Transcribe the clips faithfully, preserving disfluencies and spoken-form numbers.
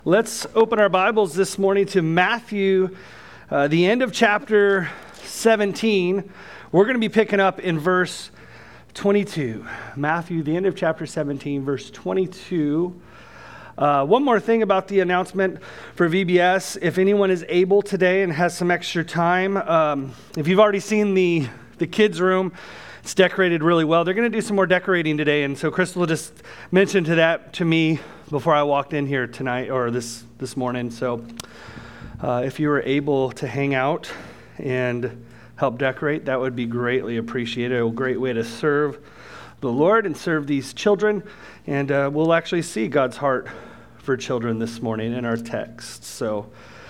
Let's open our Bibles this morning to Matthew, uh, the end of chapter seventeen. We're going to be picking up in verse twenty-two. Matthew, the end of chapter seventeen, verse twenty-two. Uh, one more thing about the announcement for V B S. If anyone is able today and has some extra time, um, if you've already seen the, the kids' room, it's decorated really well. They're going to do some more decorating today, and so Crystal just mentioned to that to me before I walked in here tonight or this this morning. So uh, if you were able to hang out and help decorate, that would be greatly appreciated. A great way to serve the Lord and serve these children. And uh, we'll actually see God's heart for children this morning in our text. So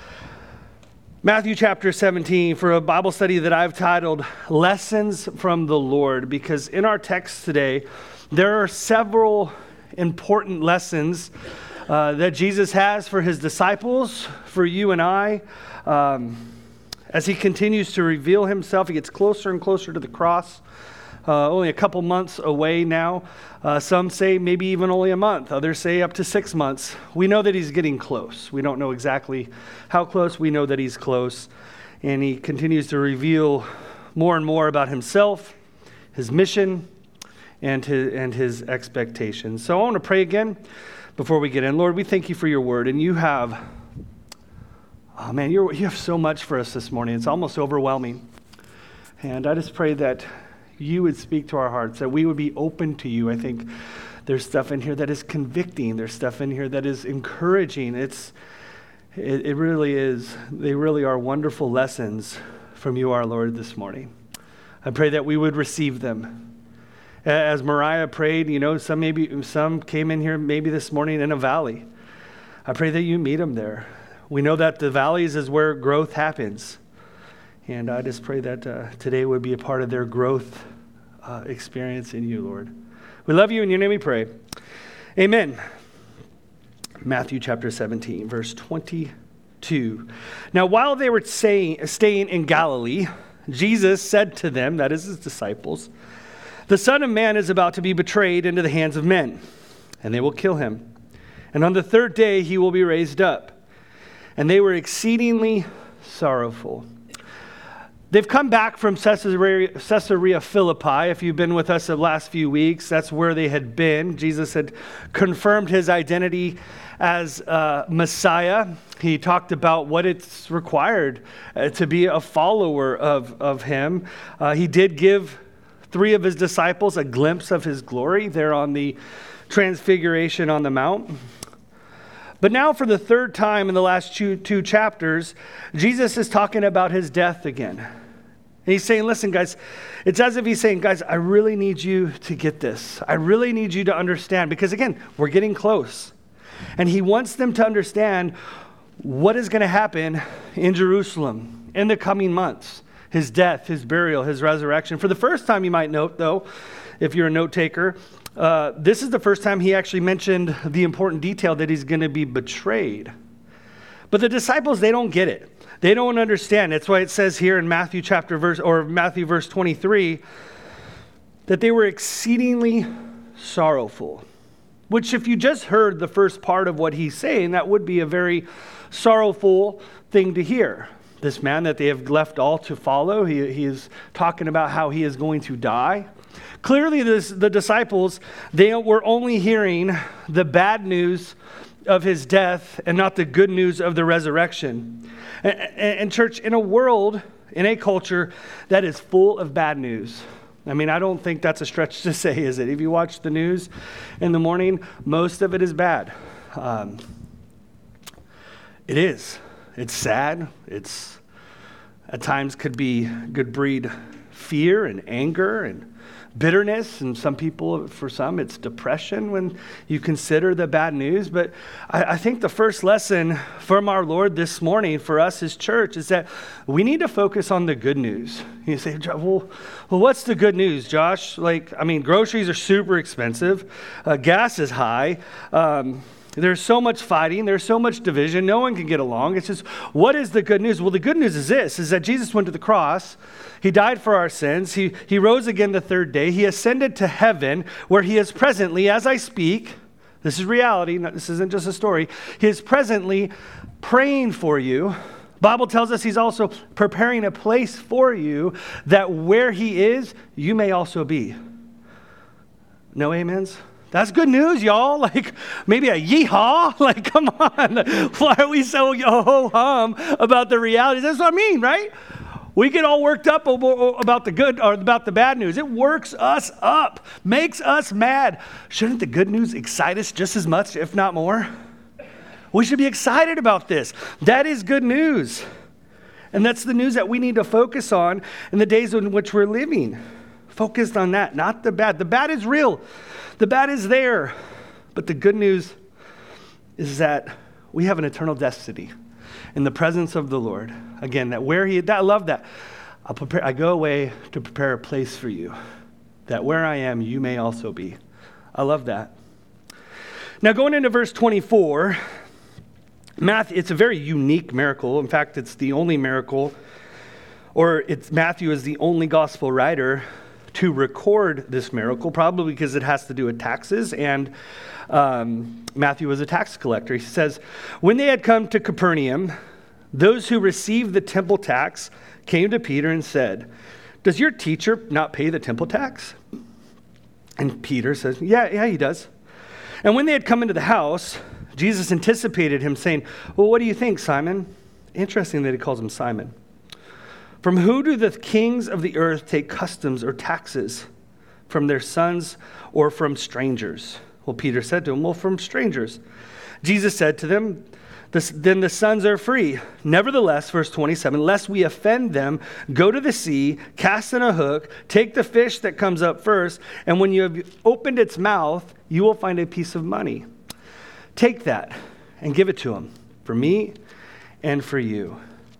Matthew chapter seventeen, for a Bible study that I've titled Lessons from the Lord, because in our text today, there are several important lessons uh, that Jesus has for his disciples, for you and I. Um, as he continues to reveal himself, he gets closer and closer to the cross. Uh, only a couple months away now. Uh, some say maybe even only a month. Others say up to six months. We know that he's getting close. We don't know exactly how close. We know that he's close. And he continues to reveal more and more about himself, his mission, and his, and his expectations. So I want to pray again before we get in. Lord, we thank you for your word. And you have, oh man, you're, you have so much for us this morning. It's almost overwhelming. And I just pray that you would speak to our hearts, that we would be open to you. I think there's stuff in here that is convicting. There's stuff in here that is encouraging. It's, it, it really is. They really are wonderful lessons from you, our Lord, this morning. I pray that we would receive them. As Mariah prayed, you know, some maybe some came in here maybe this morning in a valley. I pray that you meet them there. We know that the valleys is where growth happens. And I just pray that uh, today would be a part of their growth uh, experience in you, Lord. We love you. In your name we pray. Amen. Matthew chapter seventeen, verse twenty-two. Now, while they were saying, staying in Galilee, Jesus said to them, that is his disciples, "The Son of Man is about to be betrayed into the hands of men, and they will kill him. And on the third day he will be raised up." And they were exceedingly sorrowful. They've come back from Caesarea, Caesarea Philippi. If you've been with us the last few weeks, that's where they had been. Jesus had confirmed his identity as uh, Messiah. He talked about what it's required uh, to be a follower of, of him. Uh, he did give three of his disciples a glimpse of his glory there on the Transfiguration on the Mount. But now for the third time in the last two, two chapters, Jesus is talking about his death again. And he's saying, listen, guys, it's as if he's saying, guys, I really need you to get this. I really need you to understand. Because again, we're getting close. And he wants them to understand what is going to happen in Jerusalem in the coming months. His death, his burial, his resurrection. For the first time, you might note, though, if you're a note taker, uh, this is the first time he actually mentioned the important detail that he's going to be betrayed. But the disciples, they don't get it. They don't understand. That's why it says here in Matthew chapter verse or Matthew verse twenty-three that they were exceedingly sorrowful. Which, if you just heard the first part of what he's saying, that would be a very sorrowful thing to hear. This man that they have left all to follow, he, he is talking about how he is going to die. Clearly, this, the disciples, they were only hearing the bad news of his death and not the good news of the resurrection. And, and, and church, in a world, in a culture that is full of bad news, I mean, I don't think that's a stretch to say, is it? If you watch the news in the morning, most of it is bad. Um, it is. It's sad. It's at times could be could breed fear and anger and bitterness, and some people, for some, it's depression when you consider the bad news. But I, I think the first lesson from our Lord this morning for us as church is that we need to focus on the good news. You say, well, well what's the good news, Josh? Like, I mean, groceries are super expensive. Uh, gas is high. Um, There's so much fighting. There's so much division. No one can get along. It's just, what is the good news? Well, the good news is this, is that Jesus went to the cross. He died for our sins. He, he rose again the third day. He ascended to heaven, where he is presently, as I speak, This is reality. No, this isn't just a story. He is presently praying for you. Bible tells us he's also preparing a place for you that where he is, you may also be. No amens? That's good news, y'all. Like, maybe a yeehaw. Like, come on. Why are we so ho-hum about the realities? That's what I mean, right? We get all worked up about the good or about the bad news. It works us up, makes us mad. Shouldn't the good news excite us just as much, if not more? We should be excited about this. That is good news. And that's the news that we need to focus on in the days in which we're living. Focused on that, not the bad. The bad is real. The bad is there. But the good news is that we have an eternal destiny in the presence of the Lord. Again, that where he, that, I love that. I'll prepare, I go away to prepare a place for you, that where I am, you may also be. I love that. Now going into verse twenty-four, Matthew, it's a very unique miracle. In fact, it's the only miracle, or it's Matthew is the only gospel writer to record this miracle, probably because it has to do with taxes, and um, Matthew was a tax collector. He says, when they had come to Capernaum, those who received the temple tax came to Peter and said, does your teacher not pay the temple tax? And Peter says, yeah, yeah, he does. And when they had come into the house, Jesus anticipated him, saying, well, what do you think, Simon? Interesting that he calls him Simon. From who do the kings of the earth take customs or taxes? From their sons or from strangers? Well, Peter said to him, well, from strangers. Jesus said to them, then the sons are free. Nevertheless, verse twenty-seven, lest we offend them, go to the sea, cast in a hook, take the fish that comes up first, and when you have opened its mouth, you will find a piece of money. Take that and give it to him, for me and for you.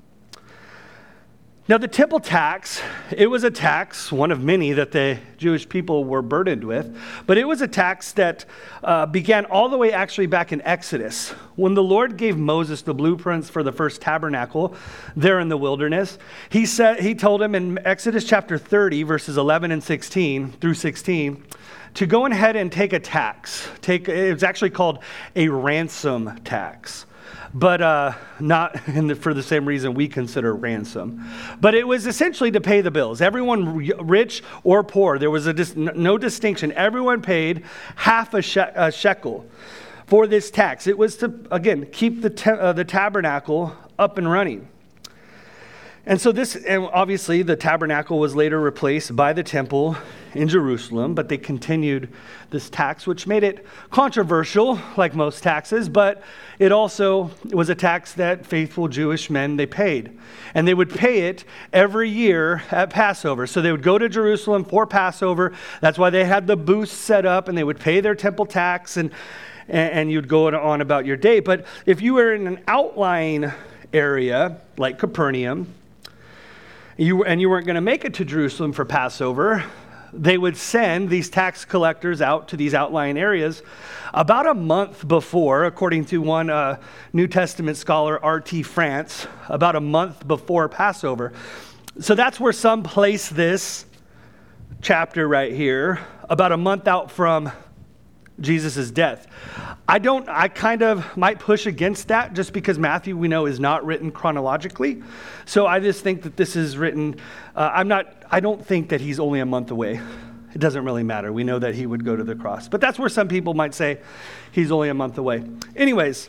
Now, the temple tax, it was a tax, one of many that the Jewish people were burdened with, but it was a tax that uh, began all the way actually back in Exodus. When the Lord gave Moses the blueprints for the first tabernacle there in the wilderness, he said, he told him in Exodus chapter thirty, verses eleven and sixteen through sixteen, to go ahead and take a tax. Take, it was actually called a ransom tax. But uh, not in the, for the same reason we consider ransom. But it was essentially to pay the bills. Everyone, rich or poor, there was a dis- no distinction. Everyone paid half a, she- a shekel for this tax. It was to, again, keep the, te- uh, the tabernacle up and running. And so this, and obviously the tabernacle was later replaced by the temple in Jerusalem, but they continued this tax, which made it controversial, like most taxes, but it also was a tax that faithful Jewish men, they paid. And they would pay it every year at Passover. So they would go to Jerusalem for Passover. That's why they had the booths set up, and they would pay their temple tax, and, and you'd go on about your day. But if you were in an outlying area, like Capernaum, You, and you weren't going to make it to Jerusalem for Passover, they would send these tax collectors out to these outlying areas about a month before, according to one uh, New Testament scholar, R T France, about a month before Passover. So that's where some place this chapter right here, about a month out from Jesus' death. I don't, I kind of might push against that just because Matthew, we know, is not written chronologically. So I just think that this is written, uh, I'm not, I don't think that he's only a month away. It doesn't really matter. We know that he would go to the cross. But that's where some people might say he's only a month away. Anyways,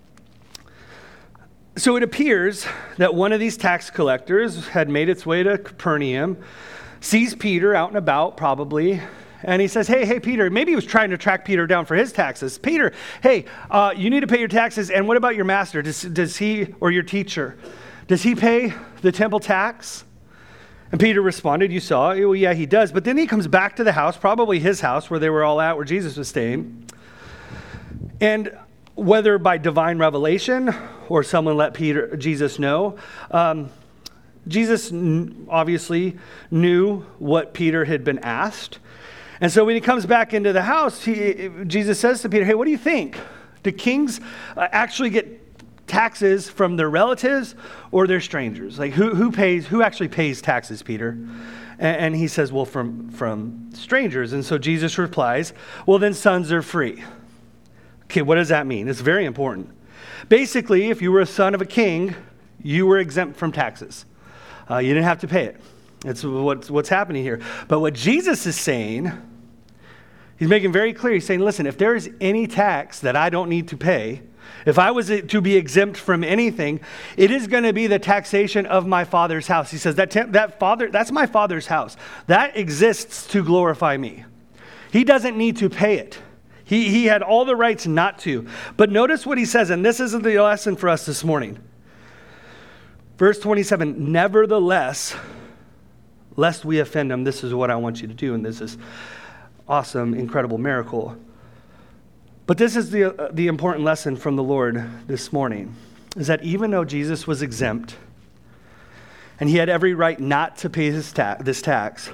so it appears that one of these tax collectors had made its way to Capernaum, sees Peter out and about probably, and he says, hey, hey, Peter, maybe he was trying to track Peter down for his taxes. Peter, hey, uh, you need to pay your taxes. And what about your master? Does, does he, or your teacher, does he pay the temple tax? And Peter responded, you saw, well, yeah, he does. But then he comes back to the house, probably his house where they were all at, where Jesus was staying. And whether by divine revelation or someone let Peter, Jesus know, um, Jesus obviously knew what Peter had been asked. And so when he comes back into the house, he, Jesus says to Peter, hey, what do you think? Do kings uh, actually get taxes from their relatives or their strangers? Like who who pays, who actually pays taxes, Peter? And, and he says, well, from, from strangers. And so Jesus replies, well, then sons are free. Okay, what does that mean? It's very important. Basically, if you were a son of a king, you were exempt from taxes. Uh, you didn't have to pay it. It's what's, what's happening here. But what Jesus is saying, he's making very clear. He's saying, listen, if there is any tax that I don't need to pay, if I was to be exempt from anything, it is going to be the taxation of my Father's house. He says that temp, that father, that's my Father's house. That exists to glorify me. He doesn't need to pay it. He, he had all the rights not to. But notice what he says, and this is the lesson for us this morning. Verse twenty-seven, nevertheless, lest we offend him, this is what I want you to do, and this is awesome, incredible miracle. But this is the, uh, the important lesson from the Lord this morning, is that even though Jesus was exempt, and he had every right not to pay his ta- this tax,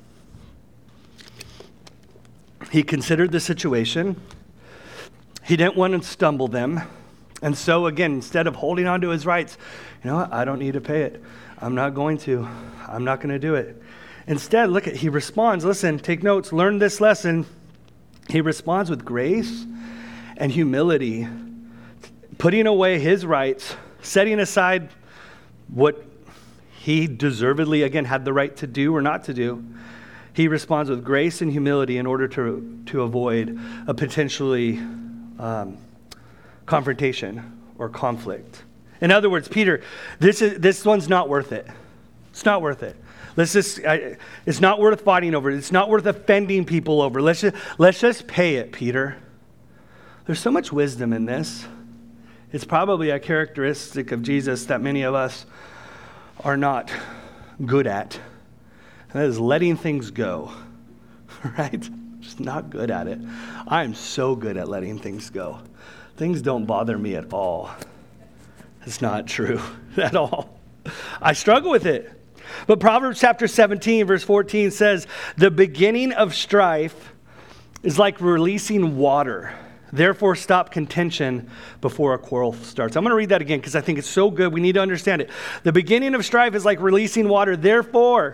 he considered the situation. He didn't want to stumble them. And so again, instead of holding on to his rights, you know what, I don't need to pay it. I'm not going to. I'm not going to do it. Instead, look at, he responds, listen, take notes, learn this lesson. He responds with grace and humility, putting away his rights, setting aside what he deservedly, again, had the right to do or not to do. He responds with grace and humility in order to, to avoid a potentially um, confrontation or conflict. In other words, Peter, this is this one's not worth it. It's not worth it. Let's just, I, it's not worth fighting over. It's not worth offending people over. Let's just, let's just pay it, Peter. There's so much wisdom in this. It's probably a characteristic of Jesus that many of us are not good at. And that is letting things go, right? Just not good at it. I'm so good at letting things go. Things don't bother me at all. It's not true at all. I struggle with it. But Proverbs chapter seventeen, verse fourteen says, the beginning of strife is like releasing water. Therefore, stop contention before a quarrel starts. I'm going to read that again because I think it's so good. We need to understand it. The beginning of strife is like releasing water. Therefore,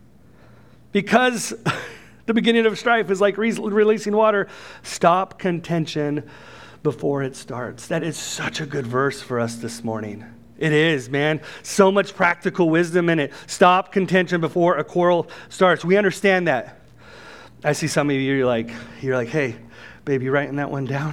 because the beginning of strife is like re- releasing water, stop contention before it starts. That is such a good verse for us this morning. It is, man. So much practical wisdom in it. Stop contention before a quarrel starts. We understand that. I see some of you, you're like, you're like, hey, babe, you writing that one down?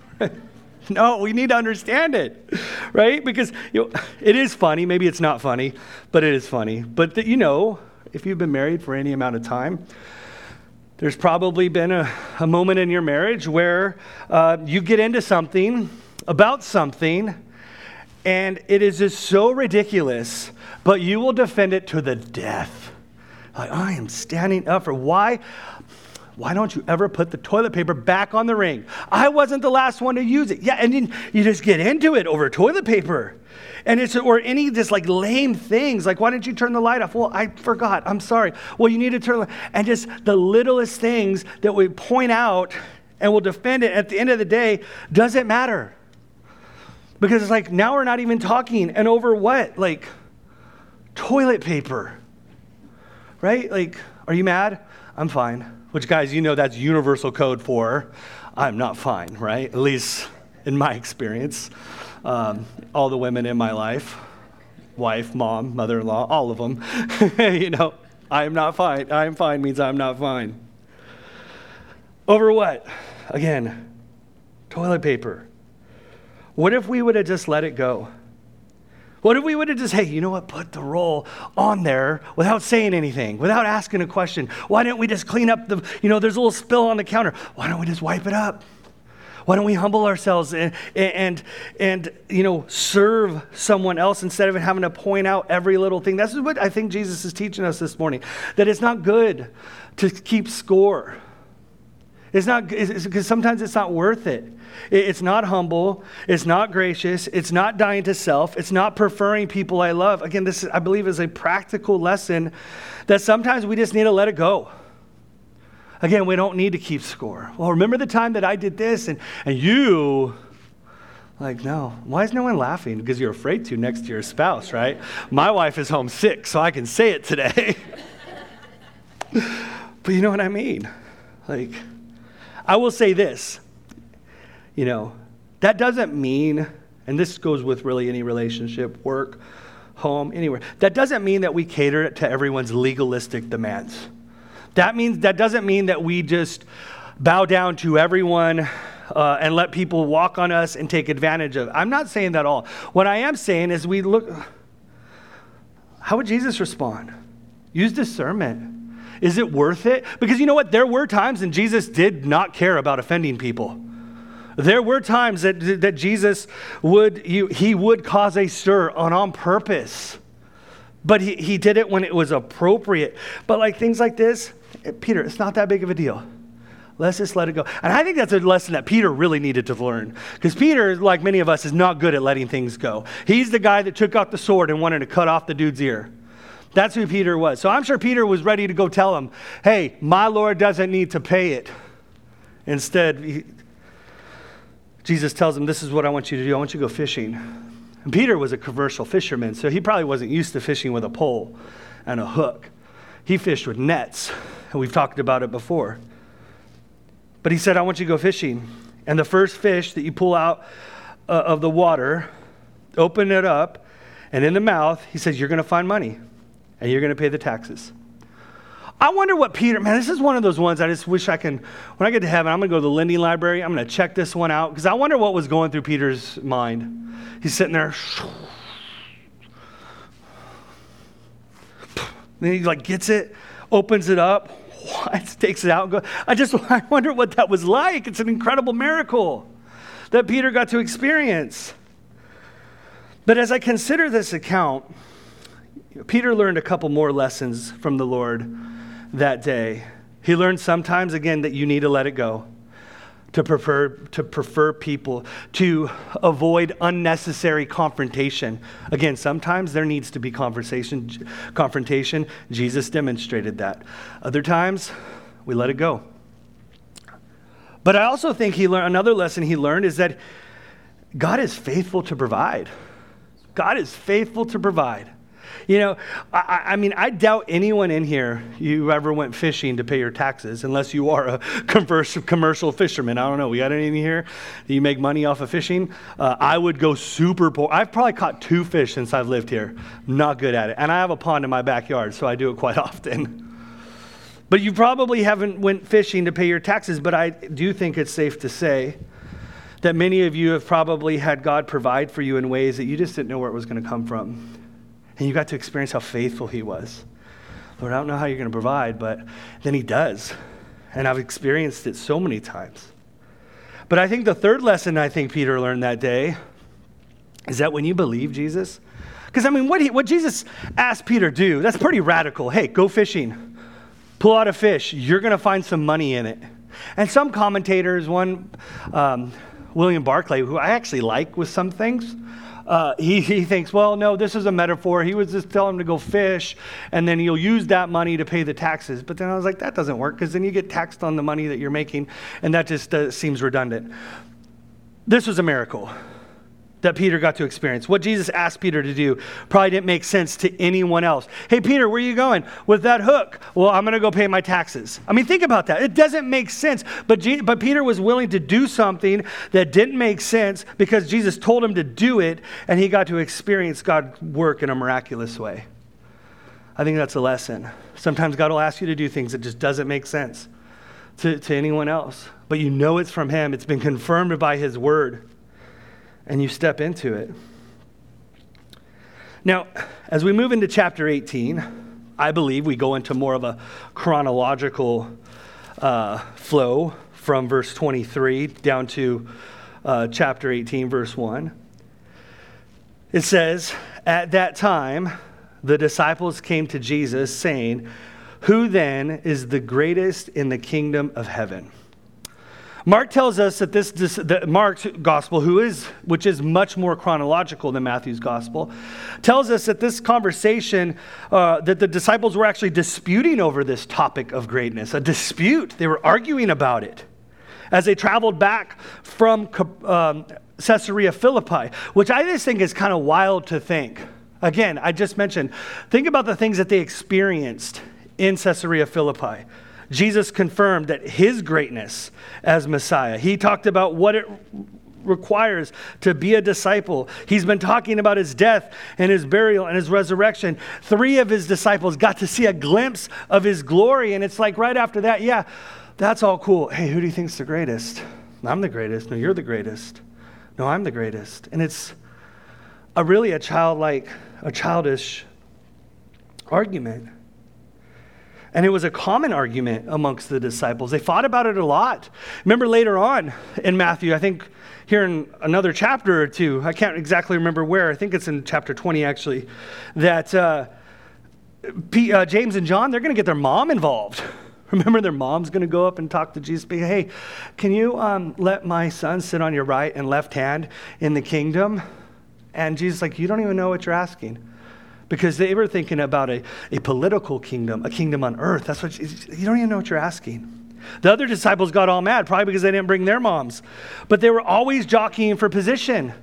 No, we need to understand it, right? Because you know, it is funny. Maybe it's not funny, but it is funny. But the, you know, if you've been married for any amount of time, there's probably been a, a moment in your marriage where uh, you get into something, about something, and it is just so ridiculous, but you will defend it to the death. Like, I am standing up for why? Why don't you ever put the toilet paper back on the ring? I wasn't the last one to use it. Yeah, and then you just get into it over toilet paper. And it's, or any just like lame things, like why didn't you turn the light off? Well, I forgot, I'm sorry. Well, you need to turn, and just the littlest things that we point out and we'll defend it. At the end of the day, doesn't matter. Because it's like, now we're not even talking, and over what? Like toilet paper, right? Like, are you mad? I'm fine. Which, guys, you know that's universal code for I'm not fine, right? At least in my experience. Um, all the women in my life, wife, mom, mother-in-law, all of them, you know, I'm not fine. I'm fine means I'm not fine. Over what? Again, toilet paper. What if we would have just let it go? What if we would have just, hey, you know what, put the roll on there without saying anything, without asking a question? Why didn't we just clean up the, you know, there's a little spill on the counter. Why don't we just wipe it up? Why don't we humble ourselves and, and, and, you know, serve someone else instead of having to point out every little thing? That's what I think Jesus is teaching us this morning, that it's not good to keep score. It's not, because sometimes it's not worth it. It's not humble. It's not gracious. It's not dying to self. It's not preferring people I love. Again, this, I believe, is a practical lesson that sometimes we just need to let it go. Again, we don't need to keep score. Well, remember the time that I did this and, and you, like, no. Why is no one laughing? Because you're afraid to next to your spouse, right? My wife is home sick, so I can say it today. But you know what I mean? Like, I will say this. You know, that doesn't mean, and this goes with really any relationship, work, home, anywhere. That doesn't mean that we cater to everyone's legalistic demands. That means that doesn't mean that we just bow down to everyone uh, and let people walk on us and take advantage of. I'm not saying that at all. What I am saying is we look, how would Jesus respond? Use discernment. Is it worth it? Because you know what? There were times and Jesus did not care about offending people. There were times that, that Jesus would, you, he would cause a stir on, on purpose. But he, he did it when it was appropriate. But like things like this, Peter, it's not that big of a deal. Let's just let it go. And I think that's a lesson that Peter really needed to learn. Because Peter, like many of us, is not good at letting things go. He's the guy that took out the sword and wanted to cut off the dude's ear. That's who Peter was. So I'm sure Peter was ready to go tell him, hey, my Lord doesn't need to pay it. Instead, he, Jesus tells him, this is what I want you to do. I want you to go fishing. And Peter was a commercial fisherman, so he probably wasn't used to fishing with a pole and a hook. He fished with nets, and we've talked about it before. But he said, I want you to go fishing. And the first fish that you pull out uh, of the water, open it up, and in the mouth, he says, you're going to find money, and you're going to pay the taxes. I wonder what Peter, man, this is one of those ones I just wish I can, when I get to heaven, I'm going to go to the Lindy Library. I'm going to check this one out because I wonder what was going through Peter's mind. He's sitting there. Then he like gets it, opens it up, what? Takes it out and goes. I just, I wonder what that was like. It's an incredible miracle that Peter got to experience. But as I consider this account, Peter learned a couple more lessons from the Lord that day. He learned sometimes, again, that you need to let it go, to prefer to prefer people, to avoid unnecessary confrontation. Again, sometimes there needs to be conversation, confrontation. Jesus demonstrated that. Other times, we let it go. But I also think he learned another lesson he learned is that God is faithful to provide. God is faithful to provide. You know, I, I mean, I doubt anyone in here, you ever went fishing to pay your taxes, unless you are a commercial fisherman. I don't know. We got any in here that you make money off of fishing? Uh, I would go super poor. I've probably caught two fish since I've lived here. Not good at it. And I have a pond in my backyard, so I do it quite often. But you probably haven't went fishing to pay your taxes, but I do think it's safe to say that many of you have probably had God provide for you in ways that you just didn't know where it was going to come from. And you got to experience how faithful he was. Lord, I don't know how you're going to provide, but then he does. And I've experienced it so many times. But I think the third lesson I think Peter learned that day is that when you believe Jesus, because I mean, what, he, what Jesus asked Peter to do, that's pretty radical. Hey, go fishing. Pull out a fish. You're going to find some money in it. And some commentators, one, um, William Barclay, who I actually like with some things, Uh, he, he thinks, well, no, this is a metaphor. He was just telling him to go fish, and then he'll use that money to pay the taxes. But then I was like, that doesn't work, because then you get taxed on the money that you're making, and that just uh, seems redundant. This was a miracle that Peter got to experience. What Jesus asked Peter to do probably didn't make sense to anyone else. Hey, Peter, where are you going? With that hook? Well, I'm going to go pay my taxes. I mean, think about that. It doesn't make sense. But, G- but Peter was willing to do something that didn't make sense because Jesus told him to do it, and he got to experience God's work in a miraculous way. I think that's a lesson. Sometimes God will ask you to do things that just doesn't make sense to, to anyone else. But you know it's from him. It's been confirmed by his word. And you step into it. Now, as we move into chapter eighteen, I believe we go into more of a chronological uh, flow from verse twenty-three down to uh, chapter eighteen, verse one. It says, at that time, the disciples came to Jesus saying, who then is the greatest in the kingdom of heaven? Mark tells us that this, this that Mark's gospel, who is, which is much more chronological than Matthew's gospel, tells us that this conversation, uh, that the disciples were actually disputing over this topic of greatness, a dispute. They were arguing about it as they traveled back from um, Caesarea Philippi, which I just think is kind of wild to think. Again, I just mentioned, think about the things that they experienced in Caesarea Philippi. Jesus confirmed that his greatness as Messiah. He talked about what it requires to be a disciple. He's been talking about his death and his burial and his resurrection. Three of his disciples got to see a glimpse of his glory. And it's like right after that, yeah, that's all cool. Hey, who do you think's the greatest? I'm the greatest. No, you're the greatest. No, I'm the greatest. And it's a really a childlike, a childish argument. And it was a common argument amongst the disciples. They fought about it a lot. Remember later on in Matthew, I think here in another chapter or two, I can't exactly remember where, I think it's in chapter twenty actually, that uh, P, uh, James and John, they're going to get their mom involved. Remember their mom's going to go up and talk to Jesus, be, hey, can you um, let my son sit on your right and left hand in the kingdom? And Jesus like, you don't even know what you're asking. Because they were thinking about a, a political kingdom, a kingdom on earth. That's what, you don't even know what you're asking. The other disciples got all mad, probably because they didn't bring their moms. But they were always jockeying for position.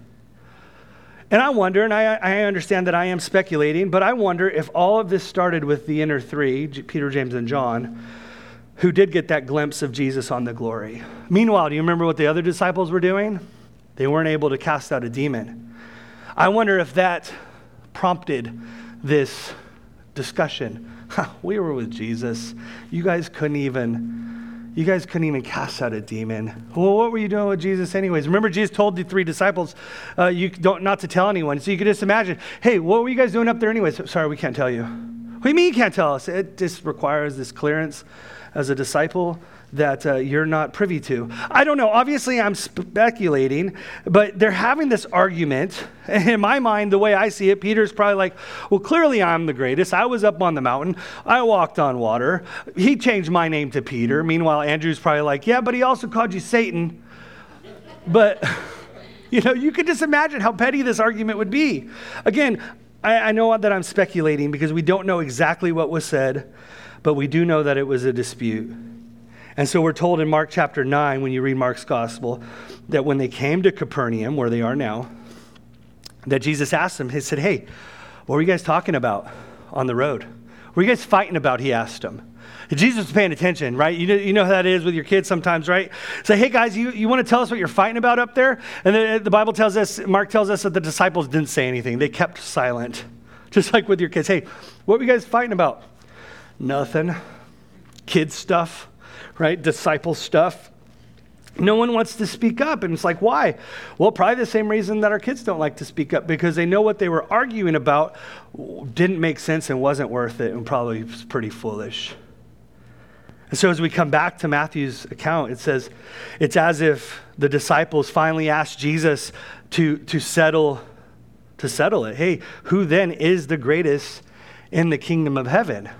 And I wonder, and I, I understand that I am speculating, but I wonder if all of this started with the inner three, Peter, James, and John, who did get that glimpse of Jesus on the glory. Meanwhile, do you remember what the other disciples were doing? They weren't able to cast out a demon. I wonder if that prompted this discussion. We were with Jesus. You guys couldn't even, you guys couldn't even cast out a demon. Well, what were you doing with Jesus anyways? Remember, Jesus told the three disciples, uh, you don't not to tell anyone. So you could just imagine, hey, what were you guys doing up there anyways? Sorry, we can't tell you. What do you mean you can't tell us? It just requires this clearance as a disciple that uh, you're not privy to. I don't know. Obviously, I'm speculating, but they're having this argument. And in my mind, the way I see it, Peter's probably like, well, clearly I'm the greatest. I was up on the mountain. I walked on water. He changed my name to Peter. Meanwhile, Andrew's probably like, yeah, but he also called you Satan. But, you know, you could just imagine how petty this argument would be. Again, I, I know that I'm speculating because we don't know exactly what was said, but we do know that it was a dispute. And so we're told in Mark chapter nine, when you read Mark's gospel, that when they came to Capernaum, where they are now, that Jesus asked them, he said, hey, what were you guys talking about on the road? What were you guys fighting about, he asked them. And Jesus was paying attention, right? You know, you know how that is with your kids sometimes, right? Say, hey guys, you, you want to tell us what you're fighting about up there? And the, the Bible tells us, Mark tells us that the disciples didn't say anything. They kept silent. Just like with your kids. Hey, what were you guys fighting about? Nothing. Kids stuff. Right? Disciple stuff. No one wants to speak up. And it's like, why? Well, probably the same reason that our kids don't like to speak up, because they know what they were arguing about didn't make sense and wasn't worth it and probably was pretty foolish. And so as we come back to Matthew's account, it says, it's as if the disciples finally asked Jesus to, to settle, to settle it. Hey, who then is the greatest in the kingdom of heaven?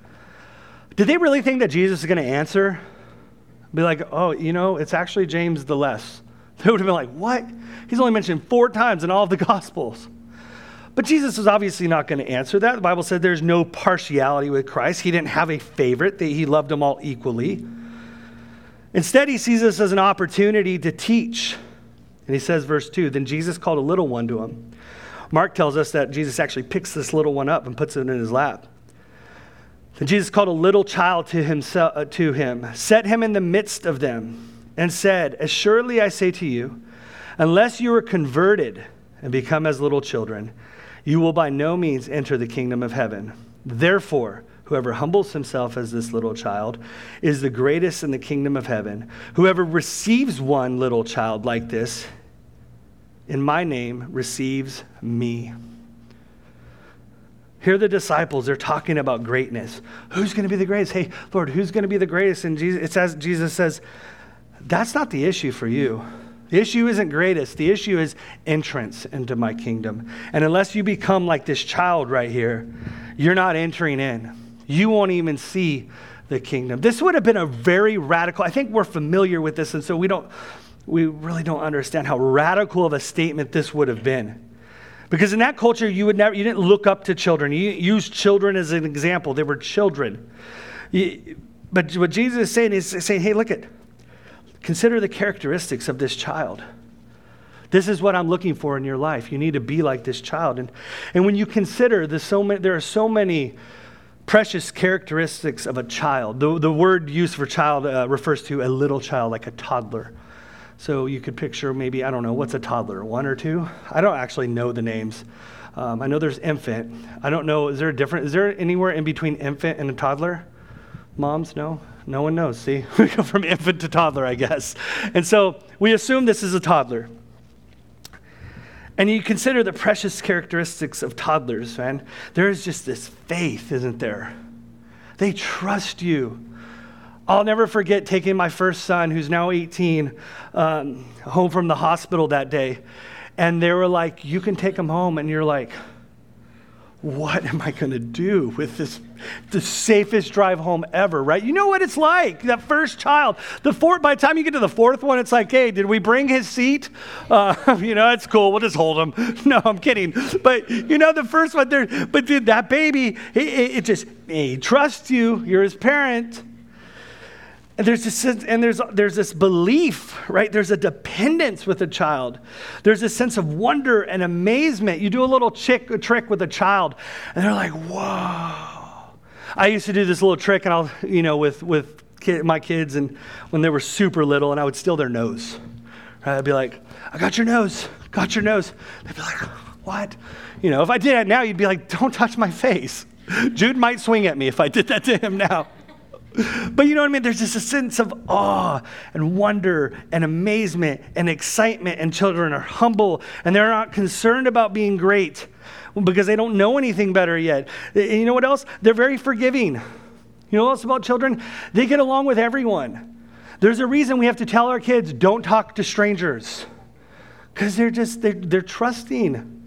Did they really think that Jesus is going to answer? Be like, oh, you know, it's actually James the Less. They would have been like, what? He's only mentioned four times in all of the Gospels. But Jesus was obviously not going to answer that. The Bible said there's no partiality with Christ. He didn't have a favorite. That he loved them all equally. Instead, he sees this as an opportunity to teach. And he says, verse two, then Jesus called a little one to him. Mark tells us that Jesus actually picks this little one up and puts it in his lap. And Jesus called a little child to himself, uh, to him, set him in the midst of them, and said, as surely I say to you, unless you are converted and become as little children, you will by no means enter the kingdom of heaven. Therefore, whoever humbles himself as this little child is the greatest in the kingdom of heaven. Whoever receives one little child like this, in my name, receives me. Here are the disciples, they're talking about greatness. Who's going to be the greatest? Hey, Lord, who's going to be the greatest? And Jesus, it says, Jesus says, that's not the issue for you. The issue isn't greatest. The issue is entrance into my kingdom. And unless you become like this child right here, you're not entering in. You won't even see the kingdom. This would have been a very radical, I think we're familiar with this, and so we don't, we really don't understand how radical of a statement this would have been. Because in that culture, you would never, you didn't look up to children. You used children as an example. They were children. You, but what Jesus is saying is saying, hey, look at, consider the characteristics of this child. This is what I'm looking for in your life. You need to be like this child. And, and when you consider, there's so many, there are so many precious characteristics of a child. The, the word used for child uh, refers to a little child, like a toddler. So you could picture maybe, I don't know, what's a toddler, one or two? I don't actually know the names. Um, I know there's infant. I don't know, is there a different, is there anywhere in between infant and a toddler? Moms, no? No one knows, see? We go from infant to toddler, I guess. And so we assume this is a toddler. And you consider the precious characteristics of toddlers, man. There's just this faith, isn't there? They trust you. I'll never forget taking my first son, who's now eighteen, um, home from the hospital that day. And they were like, you can take him home. And you're like, what am I going to do with this, the safest drive home ever, right? You know what it's like, that first child. The fourth, by the time you get to the fourth one, it's like, hey, did we bring his seat? Uh, you know, it's cool. We'll just hold him. No, I'm kidding. But, you know, the first one, there, but dude, that baby, it, it just, he trusts you. You're his parent. And there's this, and there's there's this belief, right? There's a dependence with a child. There's a sense of wonder and amazement. You do a little chick, a trick with a child, and they're like, "Whoa!" I used to do this little trick, and I'll, you know, with with kid, my kids, and when they were super little, and I would steal their nose. Right? I'd be like, "I got your nose, got your nose." They'd be like, "What?" You know, if I did that now, you'd be like, "Don't touch my face." Jude might swing at me if I did that to him now. But you know what I mean? There's just a sense of awe and wonder and amazement and excitement, and children are humble and they're not concerned about being great because they don't know anything better yet. And you know what else? They're very forgiving. You know what else about children? They get along with everyone. There's a reason we have to tell our kids, don't talk to strangers, because they're just, they're, they're trusting. And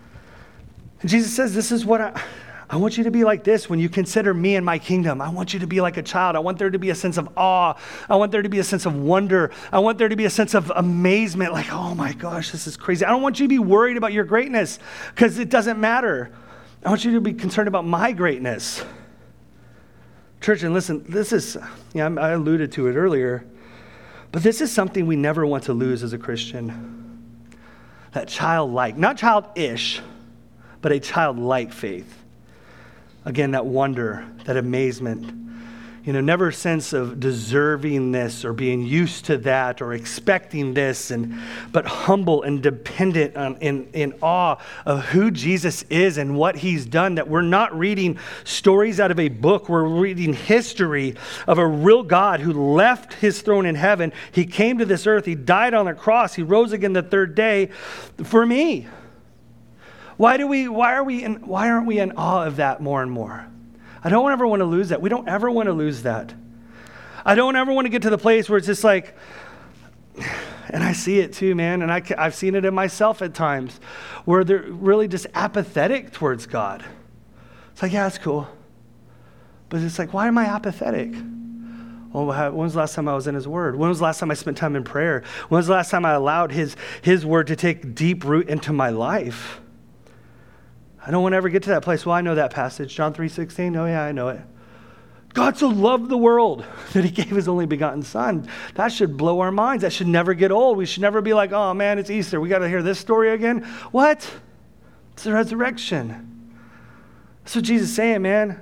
Jesus says, this is what I... I want you to be like this when you consider me and my kingdom. I want you to be like a child. I want there to be a sense of awe. I want there to be a sense of wonder. I want there to be a sense of amazement, like, oh my gosh, this is crazy. I don't want you to be worried about your greatness because it doesn't matter. I want you to be concerned about my greatness. Church, and listen, this is, yeah, I alluded to it earlier, but this is something we never want to lose as a Christian. That childlike, not childish, but a childlike faith. Again, that wonder, that amazement, you know, never a sense of deserving this or being used to that or expecting this, and but humble and dependent on, in, in awe of who Jesus is and what he's done, that we're not reading stories out of a book. We're reading history of a real God who left his throne in heaven. He came to this earth. He died on the cross. He rose again the third day for me. Why do we, why are we in, why aren't we in awe of that more and more? I don't ever want to lose that. We don't ever want to lose that. I don't ever want to get to the place where it's just like, and I see it too, man, and I, I've seen it in myself at times, where they're really just apathetic towards God. It's like, yeah, it's cool. But it's like, why am I apathetic? Well, when was the last time I was in his word? When was the last time I spent time in prayer? When was the last time I allowed his, his word to take deep root into my life? I don't want to ever get to that place. Well, I know that passage, John three sixteen. Oh, yeah, I know it. God so loved the world that he gave his only begotten son. That should blow our minds. That should never get old. We should never be like, oh, man, it's Easter. We got to hear this story again. What? It's the resurrection. That's what Jesus is saying, man.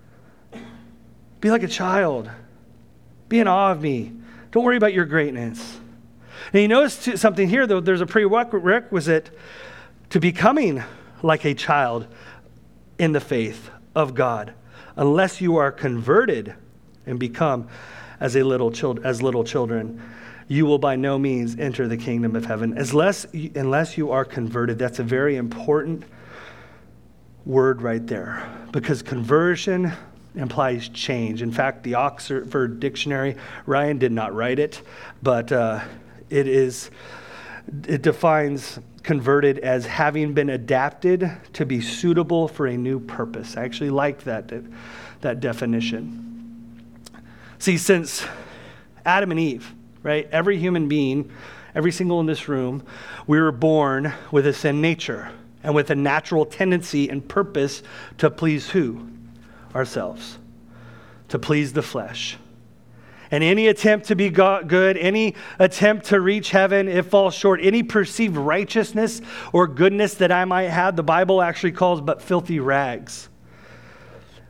Be like a child. Be in awe of me. Don't worry about your greatness. And you notice something here, though. There's a prerequisite to becoming like a child in the faith of God. Unless you are converted and become as a little child, as little children, you will by no means enter the kingdom of heaven. Unless, unless you are converted. That's a very important word right there, because conversion implies change. In fact, the Oxford Dictionary, Ryan did not write it, but uh, it is it defines converted as having been adapted to be suitable for a new purpose. I actually like that, that definition. See, since Adam and Eve, right, every human being, every single in this room, we were born with a sin nature and with a natural tendency and purpose to please who? Ourselves. To please the flesh. And any attempt to be good, any attempt to reach heaven, it falls short. Any perceived righteousness or goodness that I might have, the Bible actually calls but filthy rags.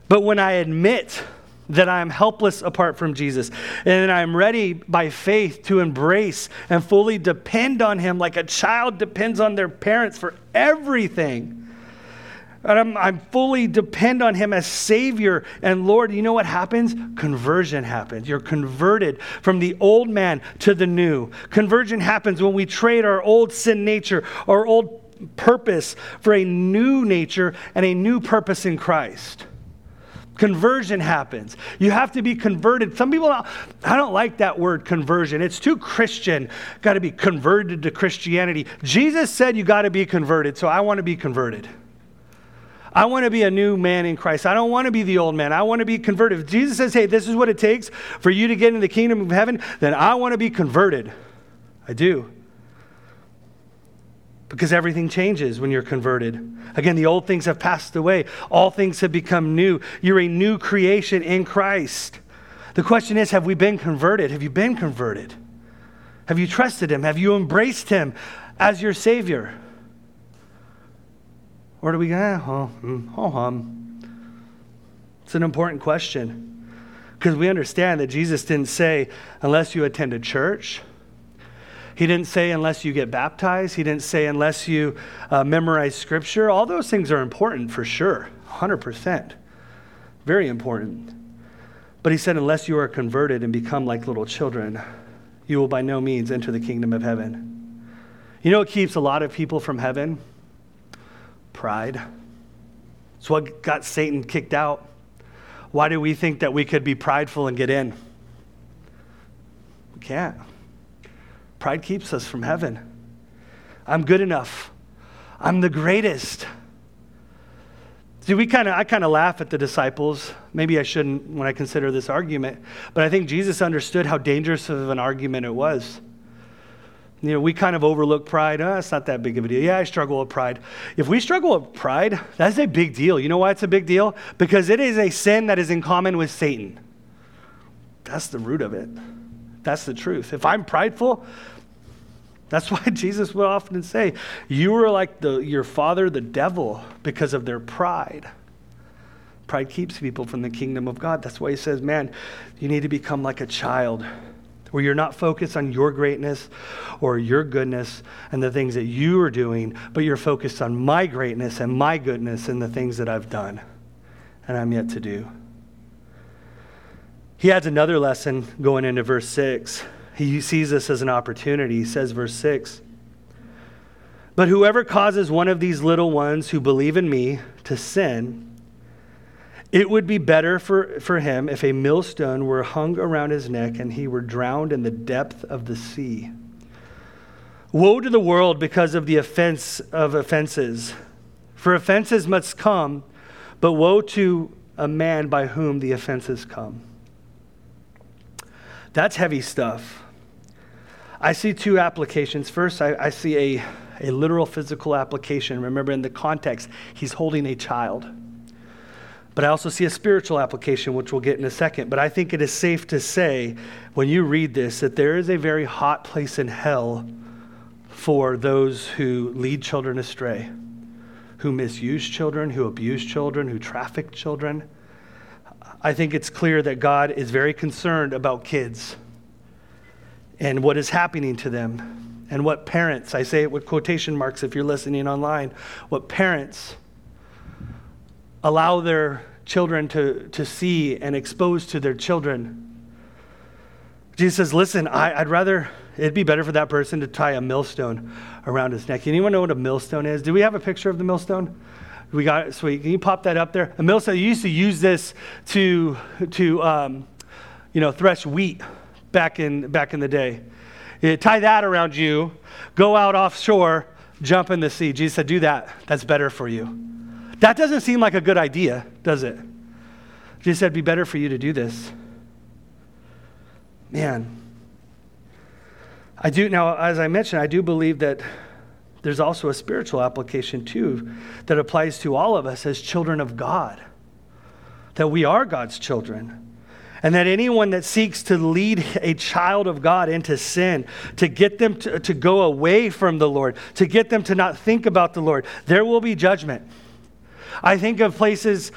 But when I admit that I am helpless apart from Jesus, and I'm ready by faith to embrace and fully depend on him like a child depends on their parents for everything, and I'm, I'm fully depend on him as Savior and Lord, you know what happens? Conversion happens. You're converted from the old man to the new. Conversion happens when we trade our old sin nature, our old purpose for a new nature and a new purpose in Christ. Conversion happens. You have to be converted. Some people, I don't like that word conversion. It's too Christian. Got to be converted to Christianity. Jesus said you got to be converted, so I want to be converted. I want to be a new man in Christ. I don't want to be the old man. I want to be converted. If Jesus says, hey, this is what it takes for you to get into the kingdom of heaven, then I want to be converted. I do. Because everything changes when you're converted. Again, the old things have passed away. All things have become new. You're a new creation in Christ. The question is, have we been converted? Have you been converted? Have you trusted him? Have you embraced him as your Savior? Or do we go, eh, oh, oh, hum. It's an important question. Because we understand that Jesus didn't say, unless you attend a church. He didn't say unless you get baptized. He didn't say unless you uh, memorize scripture. All those things are important for sure, one hundred percent. Very important. But he said unless you are converted and become like little children, you will by no means enter the kingdom of heaven. You know what keeps a lot of people from heaven? Pride. It's what got Satan kicked out. Why do we think that we could be prideful and get in? We can't. Pride keeps us from heaven. I'm good enough. I'm the greatest. See, we kind of, I kind of laugh at the disciples. Maybe I shouldn't when I consider this argument, but I think Jesus understood how dangerous of an argument it was. You know, we kind of overlook pride. Oh, it's not that big of a deal. Yeah, I struggle with pride. If we struggle with pride, that's a big deal. You know why it's a big deal? Because it is a sin that is in common with Satan. That's the root of it. That's the truth. If I'm prideful, that's why Jesus would often say, you are like the, your father, the devil, because of their pride. Pride keeps people from the kingdom of God. That's why he says, man, you need to become like a child, where you're not focused on your greatness or your goodness and the things that you are doing, but you're focused on my greatness and my goodness and the things that I've done and I'm yet to do. He adds another lesson going into verse six. He sees this as an opportunity. He says, verse six, but whoever causes one of these little ones who believe in me to sin, it would be better for, for him if a millstone were hung around his neck and he were drowned in the depth of the sea. Woe to the world because of the offense of offenses. For offenses must come, but woe to a man by whom the offenses come. That's heavy stuff. I see two applications. First, I, I see a, a literal physical application. Remember, in the context, he's holding a child. But I also see a spiritual application, which we'll get in a second. But I think it is safe to say, when you read this, that there is a very hot place in hell for those who lead children astray, who misuse children, who abuse children, who traffic children. I think it's clear that God is very concerned about kids and what is happening to them, and what parents, I say it with quotation marks if you're listening online, what parents allow their children to, to see and expose to their children. Jesus says, listen, I, I'd rather, it'd be better for that person to tie a millstone around his neck. Anyone know what a millstone is? Do we have a picture of the millstone? We got it, sweet. Can you pop that up there? A millstone, you used to use this to, to um, you know, thresh wheat back in, back in the day. You tie that around you, go out offshore, jump in the sea. Jesus said, do that. That's better for you. That doesn't seem like a good idea, does it? Jesus said, it'd be better for you to do this. Man. I do, now, as I mentioned, I do believe that there's also a spiritual application too that applies to all of us as children of God. That we are God's children. And that anyone that seeks to lead a child of God into sin, to get them to, to go away from the Lord, to get them to not think about the Lord, there will be judgment. I think of places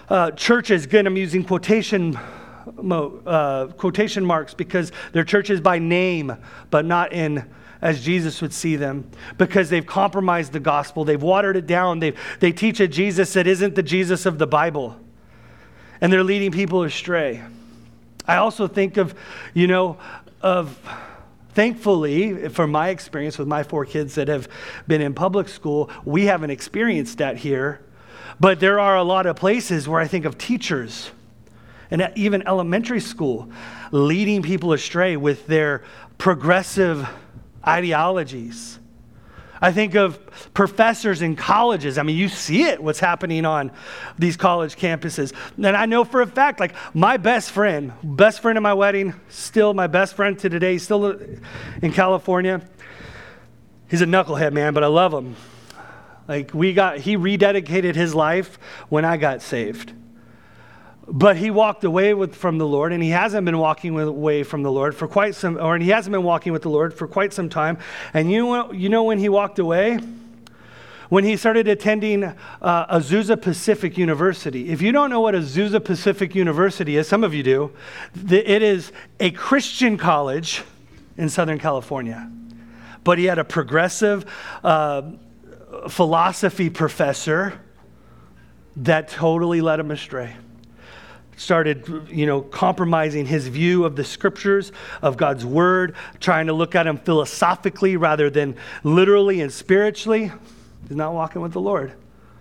uh, churches, again, I'm using quotation mo- uh, quotation marks because they're churches by name, but not in as Jesus would see them, because they've compromised the gospel. They've watered it down. They they teach a Jesus that isn't the Jesus of the Bible. And they're leading people astray. I also think of, you know, of thankfully, from my experience with my four kids that have been in public school, we haven't experienced that here. But there are a lot of places where I think of teachers and even elementary school leading people astray with their progressive ideologies. I think of professors in colleges. I mean, you see it, what's happening on these college campuses. And I know for a fact, like my best friend, best friend at my wedding, still my best friend to today, still in California. He's a knucklehead, man, but I love him. Like we got, he rededicated his life when I got saved. But he walked away with, from the Lord, and he hasn't been walking with, away from the Lord for quite some, or he hasn't been walking with the Lord for quite some time. And you know, you know when he walked away? When he started attending uh, Azusa Pacific University. If you don't know what Azusa Pacific University is, some of you do, the, it is a Christian college in Southern California. But he had a progressive uh, philosophy professor that totally led him astray. Started, you know, compromising his view of the scriptures, of God's word, trying to look at him philosophically rather than literally and spiritually. He's not walking with the Lord.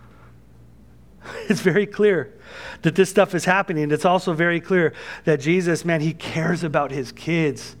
It's very clear that this stuff is happening. It's also very clear that Jesus, man, he cares about his kids.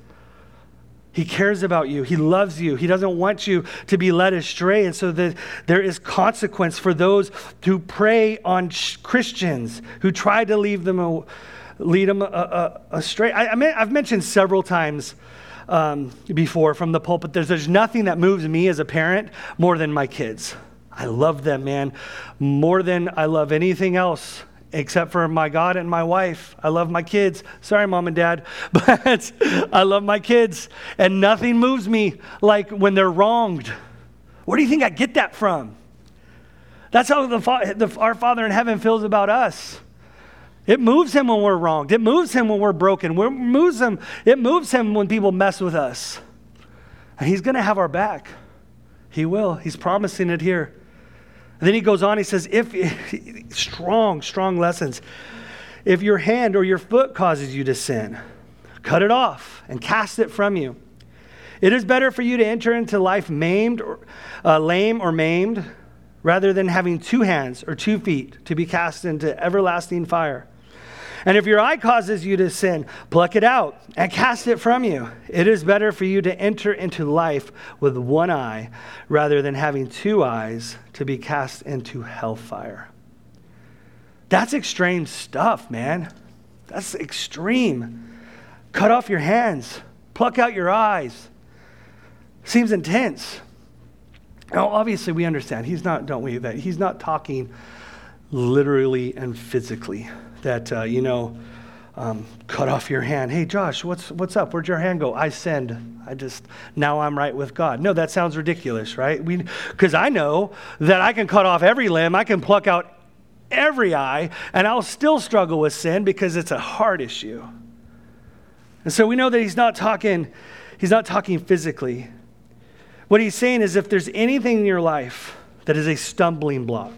He cares about you. He loves you. He doesn't want you to be led astray. And so the, there is consequence for those who prey on sh- Christians, who try to leave them a, lead them a, a, astray. I, I mean, I've mentioned several times um, before from the pulpit, there's, there's nothing that moves me as a parent more than my kids. I love them, man, more than I love anything else. Except for my God and my wife. I love my kids. Sorry, Mom and Dad, but I love my kids. And nothing moves me like when they're wronged. Where do you think I get that from? That's how the, the, our Father in heaven feels about us. It moves him when we're wronged. It moves him when we're broken. It moves him, it moves him when people mess with us. And he's going to have our back. He will. He's promising it here. And then he goes on, he says, if strong, strong lessons. If your hand or your foot causes you to sin, cut it off and cast it from you. It is better for you to enter into life maimed, or uh, lame or maimed, rather than having two hands or two feet to be cast into everlasting fire. And if your eye causes you to sin, pluck it out and cast it from you. It is better for you to enter into life with one eye rather than having two eyes to be cast into hellfire. That's extreme stuff, man. That's extreme. Cut off your hands. Pluck out your eyes. Seems intense. Now, obviously, we understand. He's not, don't we, that he's not talking literally and physically. That, uh, you know, um, cut off your hand. Hey, Josh, what's what's up? Where'd your hand go? I sinned. I just, now I'm right with God. No, that sounds ridiculous, right? We, because I know that I can cut off every limb. I can pluck out every eye, and I'll still struggle with sin because it's a heart issue. And so we know that he's not talking, he's not talking physically. What he's saying is if there's anything in your life that is a stumbling block,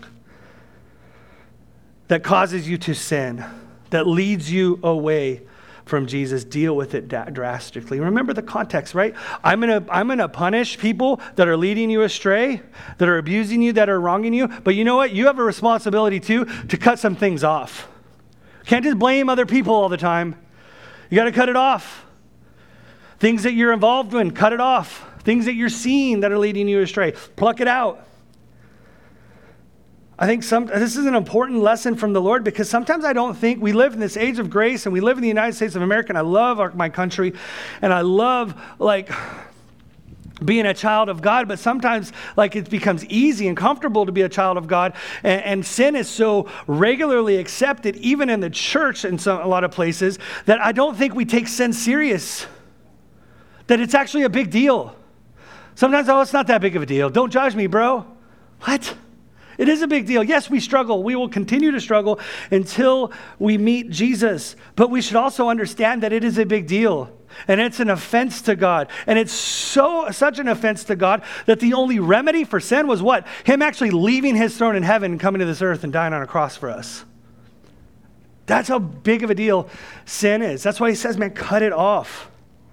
that causes you to sin, that leads you away from Jesus, deal with it da- drastically. Remember the context, right? I'm gonna, I'm gonna punish people that are leading you astray, that are abusing you, that are wronging you. But you know what? You have a responsibility too to cut some things off. You can't just blame other people all the time. You got to cut it off. Things that you're involved in, cut it off. Things that you're seeing that are leading you astray, pluck it out. I think some, this is an important lesson from the Lord because sometimes I don't think we live in this age of grace and we live in the United States of America and I love our, my country and I love like being a child of God, but sometimes like it becomes easy and comfortable to be a child of God and, and sin is so regularly accepted even in the church in some, a lot of places that I don't think we take sin serious, that it's actually a big deal. Sometimes, oh, it's not that big of a deal. Don't judge me, bro. What? It is a big deal. Yes, we struggle. We will continue to struggle until we meet Jesus. But we should also understand that it is a big deal. And it's an offense to God. And it's so such an offense to God that the only remedy for sin was what? Him actually leaving his throne in heaven and coming to this earth and dying on a cross for us. That's how big of a deal sin is. That's why he says, man, cut it off.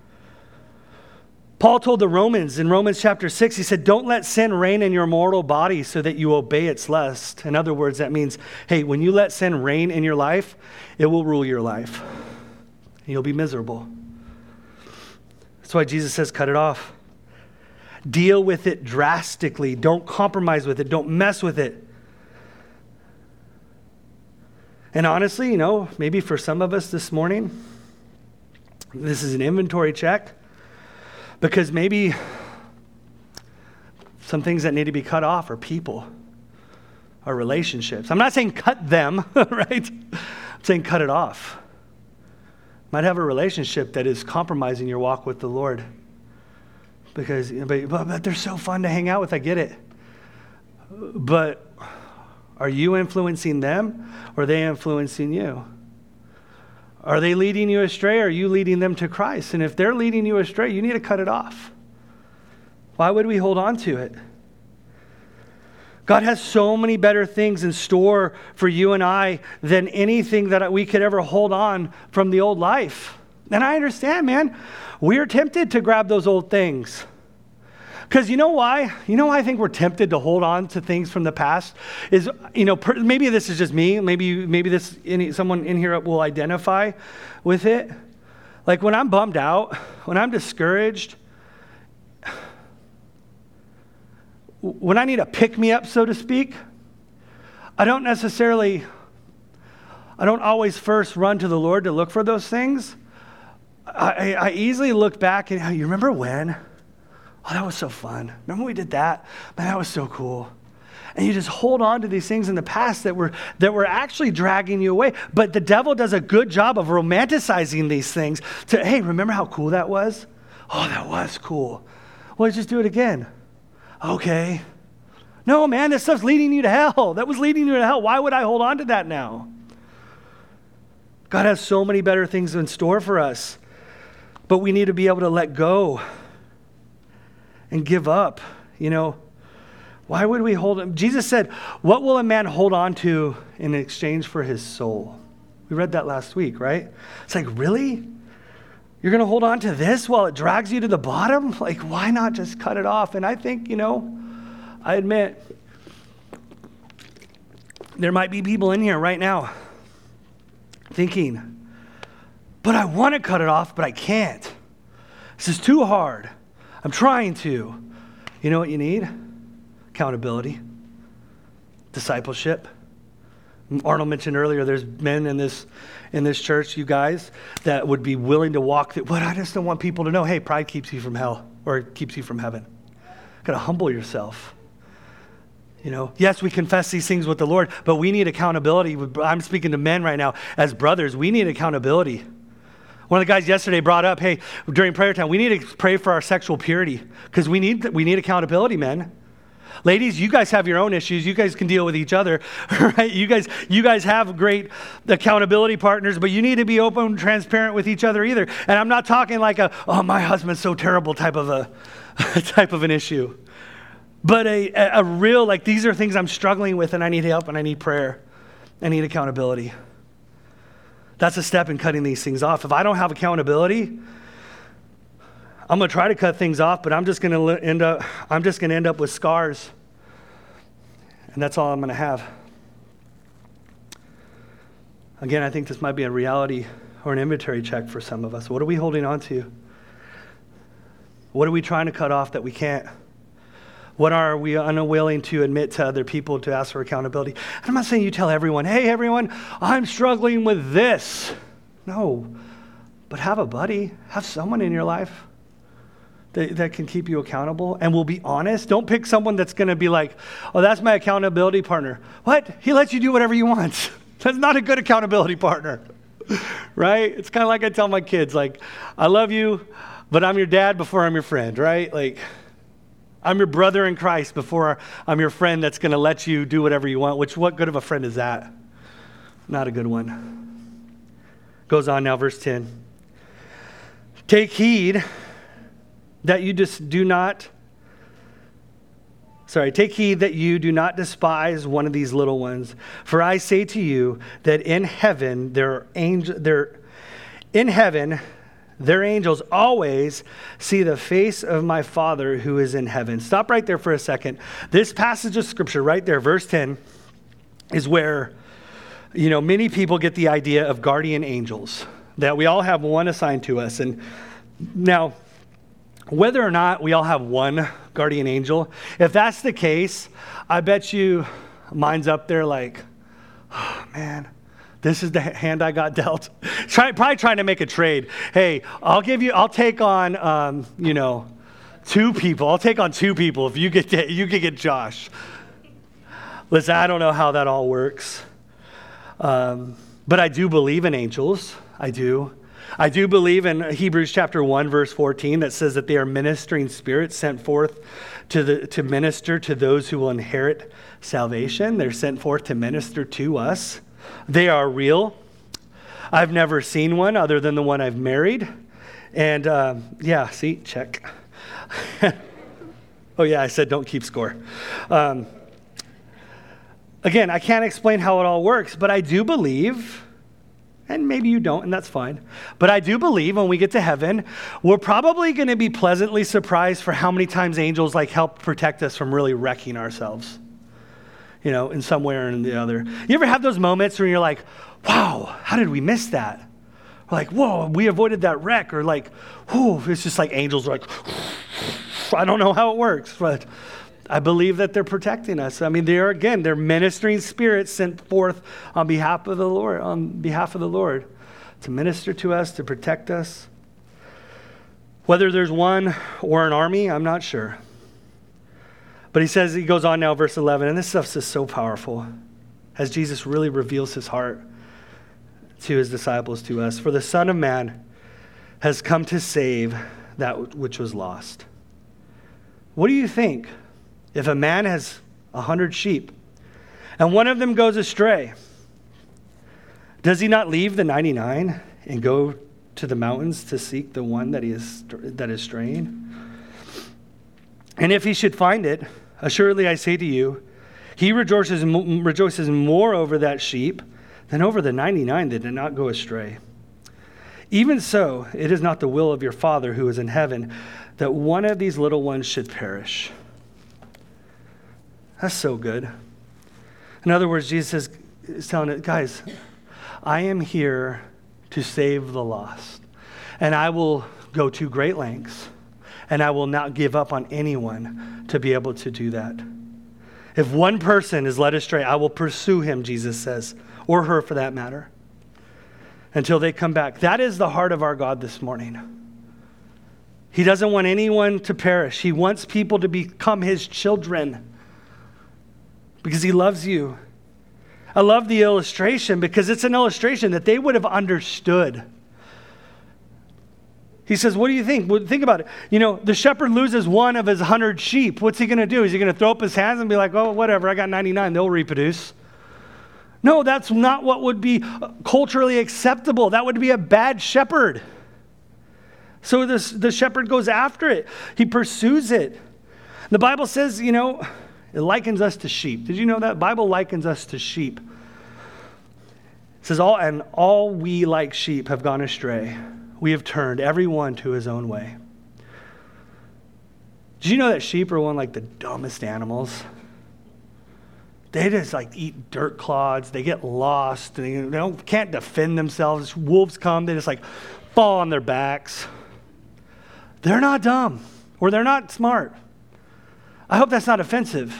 Paul told the Romans in Romans chapter six, he said, don't let sin reign in your mortal body so that you obey its lust. In other words, that means, hey, when you let sin reign in your life, it will rule your life. And you'll be miserable. That's why Jesus says, cut it off. Deal with it drastically. Don't compromise with it. Don't mess with it. And honestly, you know, maybe for some of us this morning, this is an inventory check. Because maybe some things that need to be cut off are people, are relationships. I'm not saying cut them, right? I'm saying cut it off. Might have a relationship that is compromising your walk with the Lord. Because but, but they're so fun to hang out with, I get it. But are you influencing them or are they influencing you? Are they leading you astray or are you leading them to Christ? And if they're leading you astray, you need to cut it off. Why would we hold on to it? God has so many better things in store for you and I than anything that we could ever hold on from the old life. And I understand, man, we're tempted to grab those old things. Because you know why? You know why I think we're tempted to hold on to things from the past? Is, you know, per, maybe this is just me. Maybe maybe this any, someone in here will identify with it. Like when I'm bummed out, when I'm discouraged, when I need a pick-me-up, so to speak, I don't necessarily, I don't always first run to the Lord to look for those things. I, I easily look back and, you remember when? Oh, that was so fun. Remember we did that? Man, that was so cool. And you just hold on to these things in the past that were that were actually dragging you away. But the devil does a good job of romanticizing these things to, hey, remember how cool that was? Oh, that was cool. Well, let's just do it again. Okay. No, man, this stuff's leading you to hell. That was leading you to hell. Why would I hold on to that now? God has so many better things in store for us. But we need to be able to let go and give up. You know, why would we hold him? Jesus said, what will a man hold on to in exchange for his soul? We read that last week, right? It's like, really? You're going to hold on to this while it drags you to the bottom? Like, why not just cut it off? And I think, you know, I admit, there might be people in here right now thinking, but I want to cut it off, but I can't. This is too hard. I'm trying to. You know what you need? Accountability. Discipleship. Arnold mentioned earlier, there's men in this in this church, you guys, that would be willing to walk through. But I just don't want people to know, hey, pride keeps you from hell or it keeps you from heaven. Got to humble yourself. You know, yes, we confess these things with the Lord, but we need accountability. I'm speaking to men right now as brothers. We need accountability. One of the guys yesterday brought up, hey, during prayer time, we need to pray for our sexual purity because we need we need accountability, men. Ladies, you guys have your own issues. You guys can deal with each other, right? You guys, you guys have great accountability partners, but you need to be open and transparent with each other either. And I'm not talking like a, oh, my husband's so terrible type of a type of an issue, but a, a real, like, these are things I'm struggling with and I need help and I need prayer. I need accountability. That's a step in cutting these things off. If I don't have accountability, I'm going to try to cut things off, but I'm just going to end up I'm just going to end up with scars. And that's all I'm going to have. Again, I think this might be a reality or an inventory check for some of us. What are we holding on to? What are we trying to cut off that we can't? What are we unwilling to admit to other people to ask for accountability? And I'm not saying you tell everyone, hey, everyone, I'm struggling with this. No, but have a buddy, have someone in your life that, that can keep you accountable and will be honest. Don't pick someone that's going to be like, oh, that's my accountability partner. What? He lets you do whatever you want. That's not a good accountability partner, right? It's kind of like I tell my kids, like, I love you, but I'm your dad before I'm your friend, right? Like, I'm your brother in Christ before I'm your friend that's going to let you do whatever you want, which what good of a friend is that? Not a good one. Goes on now, verse ten. Take heed that you just do not, sorry, take heed that you do not despise one of these little ones. For I say to you that in heaven, their angel, their, in heaven, their angels always see the face of my Father who is in heaven. Stop right there for a second. This passage of scripture right there, verse ten, is where, you know, many people get the idea of guardian angels, that we all have one assigned to us. And now, whether or not we all have one guardian angel, if that's the case, I bet you mine's up there like, oh, man, this is the hand I got dealt. Try, probably trying to make a trade. Hey, I'll give you, I'll take on, um, you know, two people. I'll take on two people if you get, to, you can get Josh. Listen, I don't know how that all works. Um, but I do believe in angels. I do. I do believe in Hebrews chapter one, verse fourteen, that says that they are ministering spirits sent forth to the to minister to those who will inherit salvation. They're sent forth to minister to us. They are real. I've never seen one other than the one I've married. And uh, yeah, see, check. Oh yeah, I said don't keep score. Um, again, I can't explain how it all works, but I do believe, and maybe you don't, and that's fine. But I do believe when we get to heaven, we're probably going to be pleasantly surprised for how many times angels like help protect us from really wrecking ourselves, you know, in some way or in the other. You ever have those moments where you're like, wow, how did we miss that? Or like, whoa, we avoided that wreck. Or like, whew, it's just like angels are like, I don't know how it works, but I believe that they're protecting us. I mean, they are, again, they're ministering spirits sent forth on behalf of the Lord, on behalf of the Lord, to minister to us, to protect us. Whether there's one or an army, I'm not sure. But he says, he goes on now, verse eleven, and this stuff's just so powerful, as Jesus really reveals his heart to his disciples, to us. For the Son of Man has come to save that which was lost. What do you think? If a man has a hundred sheep and one of them goes astray, does he not leave the ninety-nine and go to the mountains to seek the one that he is that is straying? And if he should find it, assuredly I say to you, he rejoices, rejoices more over that sheep than over the ninety-nine that did not go astray. Even so, it is not the will of your Father who is in heaven that one of these little ones should perish. That's so good. In other words, Jesus is telling it, guys, I am here to save the lost. And I will go to great lengths. And I will not give up on anyone to be able to do that. If one person is led astray, I will pursue him, Jesus says, or her for that matter, until they come back. That is the heart of our God this morning. He doesn't want anyone to perish. He wants people to become his children, because he loves you. I love the illustration because it's an illustration that they would have understood. He says, what do you think? Well, think about it. You know, the shepherd loses one of his hundred sheep. What's he going to do? Is he going to throw up his hands and be like, oh, whatever, I got ninety-nine, they'll reproduce? No, that's not what would be culturally acceptable. That would be a bad shepherd. So this, the shepherd goes after it. He pursues it. The Bible says, you know, it likens us to sheep. Did you know that? The Bible likens us to sheep. It says, all and all we like sheep have gone astray. We have turned every one to his own way. Did you know that sheep are one of like the dumbest animals? They just like eat dirt clods. They get lost. They, they don't, can't defend themselves. Wolves come. They just like fall on their backs. They're not dumb, or they're not smart. I hope that's not offensive.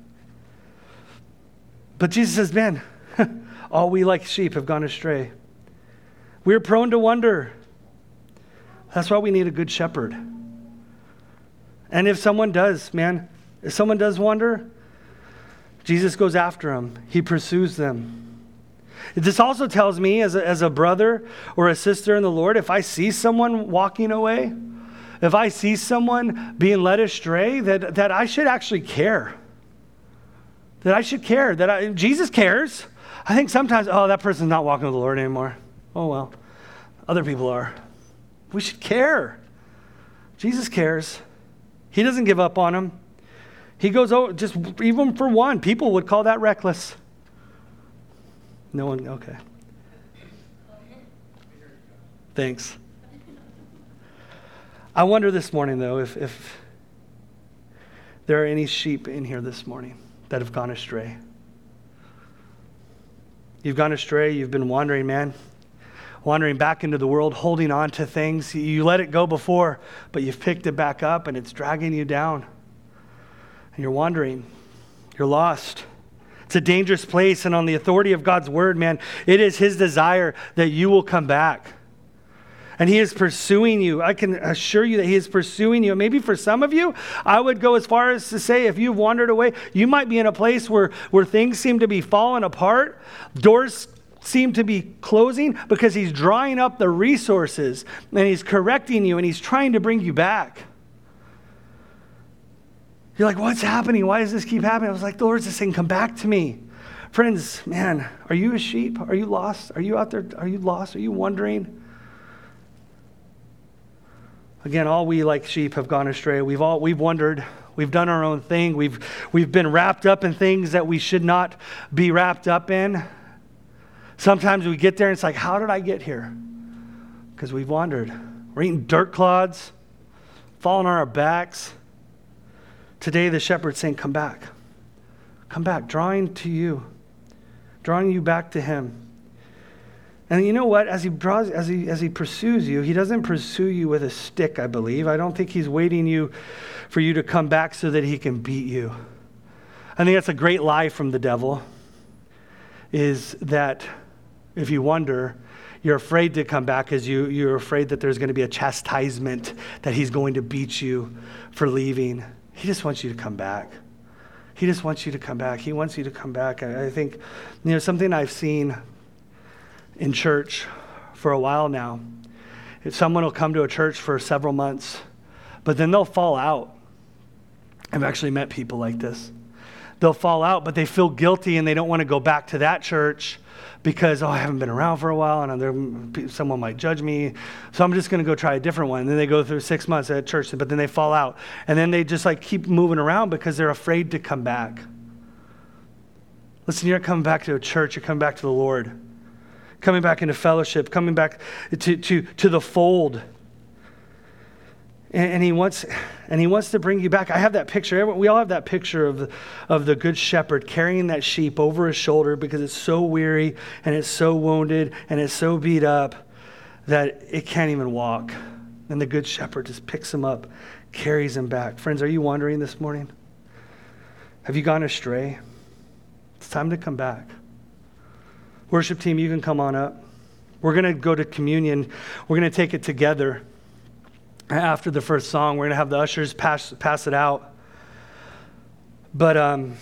But Jesus says, man, all we like sheep have gone astray. We're prone to wander. That's why we need a good shepherd. And if someone does, man, if someone does wander, Jesus goes after them. He pursues them. This also tells me as a, as a brother or a sister in the Lord, if I see someone walking away, if I see someone being led astray, that, that I should actually care. That I should care. That I, Jesus cares. I think sometimes, oh, that person's not walking with the Lord anymore. Oh, well, other people are. We should care. Jesus cares. He doesn't give up on them. He goes, oh, just even for one, people would call that reckless. No one, okay. Thanks. I wonder this morning, though, if, if there are any sheep in here this morning that have gone astray. You've gone astray, you've been wandering, man. Wandering back into the world, holding on to things. You let it go before, but you've picked it back up and it's dragging you down. And you're wandering. You're lost. It's a dangerous place, and on the authority of God's word, man, it is his desire that you will come back. And he is pursuing you. I can assure you that he is pursuing you. And maybe for some of you, I would go as far as to say, if you've wandered away, you might be in a place where, where things seem to be falling apart. Doors seem to be closing because he's drying up the resources and he's correcting you and he's trying to bring you back. You're like, what's happening? Why does this keep happening? I was like, the Lord's just saying, come back to me. Friends, man, are you a sheep? Are you lost? Are you out there? Are you lost? Are you wondering? Again, all we like sheep have gone astray. We've all we've wandered. We've done our own thing. We've we've been wrapped up in things that we should not be wrapped up in. Sometimes we get there and it's like, how did I get here? Because we've wandered. We're eating dirt clods, falling on our backs. Today the shepherd's saying, come back. Come back, drawing to you, drawing you back to him. And you know what? As he draws, as he as he pursues you, he doesn't pursue you with a stick, I believe. I don't think he's waiting you for you to come back so that he can beat you. I think that's a great lie from the devil, is that if you wonder, you're afraid to come back because you, you're afraid that there's going to be a chastisement, that he's going to beat you for leaving. He just wants you to come back. He just wants you to come back. He wants you to come back. I, I think, you know, something I've seen in church for a while now. If someone will come to a church for several months, but then they'll fall out. I've actually met people like this. They'll fall out, but they feel guilty and they don't want to go back to that church because, oh, I haven't been around for a while and someone might judge me. So I'm just going to go try a different one. And then they go through six months at church, but then they fall out. And then they just like keep moving around because they're afraid to come back. Listen, you're not coming back to a church, you're coming back to the Lord. Coming back into fellowship, coming back to, to, to the fold. And, and he wants and he wants to bring you back. I have that picture. We all have that picture of the, of the good shepherd carrying that sheep over his shoulder because it's so weary and it's so wounded and it's so beat up that it can't even walk. And the good shepherd just picks him up, carries him back. Friends, are you wandering this morning? Have you gone astray? It's time to come back. Worship team, you can come on up. We're going to go to communion. We're going to take it together. After the first song, we're going to have the ushers pass, pass it out. But um,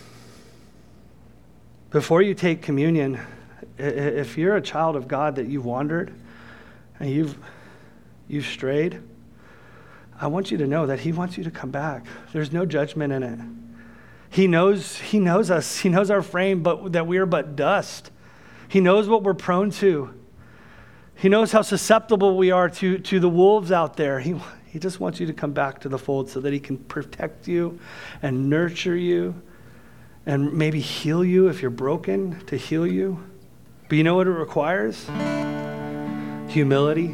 before you take communion, if you're a child of God that you've wandered and you've, you've strayed, I want you to know that he wants you to come back. There's no judgment in it. He knows, he knows us. He knows our frame, but that we are but dust. He knows what we're prone to. He knows how susceptible we are to, to the wolves out there. He, he just wants you to come back to the fold so that he can protect you and nurture you and maybe heal you if you're broken, to heal you. But you know what it requires? Humility,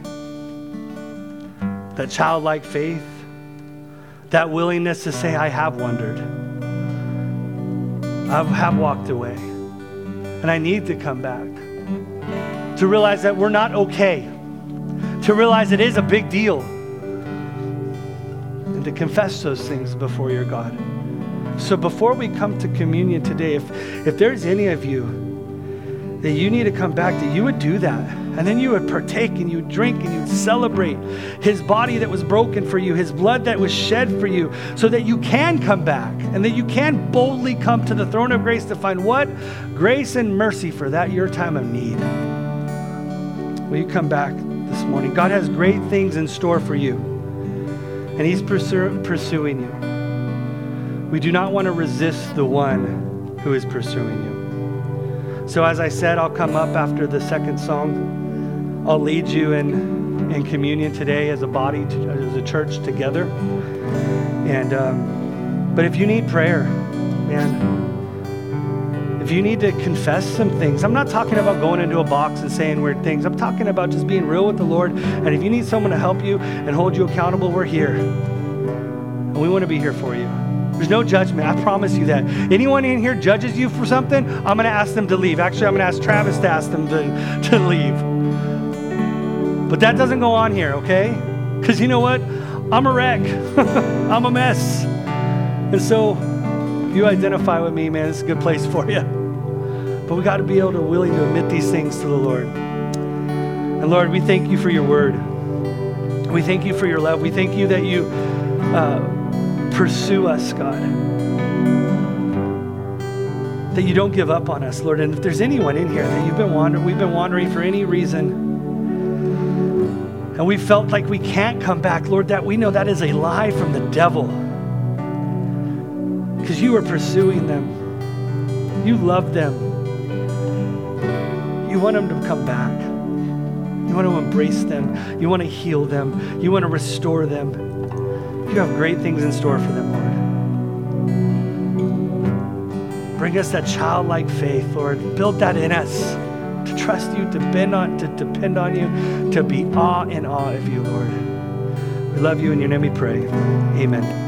that childlike faith, that willingness to say, I have wandered. I have walked away. And I need to come back. To realize that we're not okay. To realize it is a big deal. And to confess those things before your God. So before we come to communion today, if, if there's any of you that you need to come back, that you would do that. And then you would partake and you would drink and you'd celebrate his body that was broken for you, his blood that was shed for you, so that you can come back and that you can boldly come to the throne of grace to find what? Grace and mercy for that your time of need. Will you come back this morning? God has great things in store for you. and he's pursu- pursuing you. We do not want to resist the one who is pursuing you. So as I said, I'll come up after the second song. I'll lead you in, in communion today as a body, to, as a church together. And um, but if you need prayer, man, if you need to confess some things, I'm not talking about going into a box and saying weird things. I'm talking about just being real with the Lord. And if you need someone to help you and hold you accountable, we're here. And we want to be here for you. There's no judgment. I promise you that. Anyone in here judges you for something, I'm going to ask them to leave. Actually, I'm going to ask Travis to ask them to, to leave. But that doesn't go on here, okay? Because you know what? I'm a wreck. I'm a mess. And so if you identify with me, man, it's a good place for you. But we got to be able to willing to admit these things to the Lord. And Lord, we thank you for your word. We thank you for your love. We thank you that you uh, pursue us, God. That you don't give up on us, Lord. And if there's anyone in here that you've been wandering, we've been wandering for any reason, and we felt like we can't come back, Lord, that we know that is a lie from the devil. Because you are pursuing them. You love them. You want them to come back. You want to embrace them. You want to heal them. You want to restore them. You have great things in store for them, Lord. Bring us that childlike faith, Lord. Build that in us. To trust you, to depend on, to depend on you, to be awe in awe of you, Lord. We love you. In your name we pray. Amen.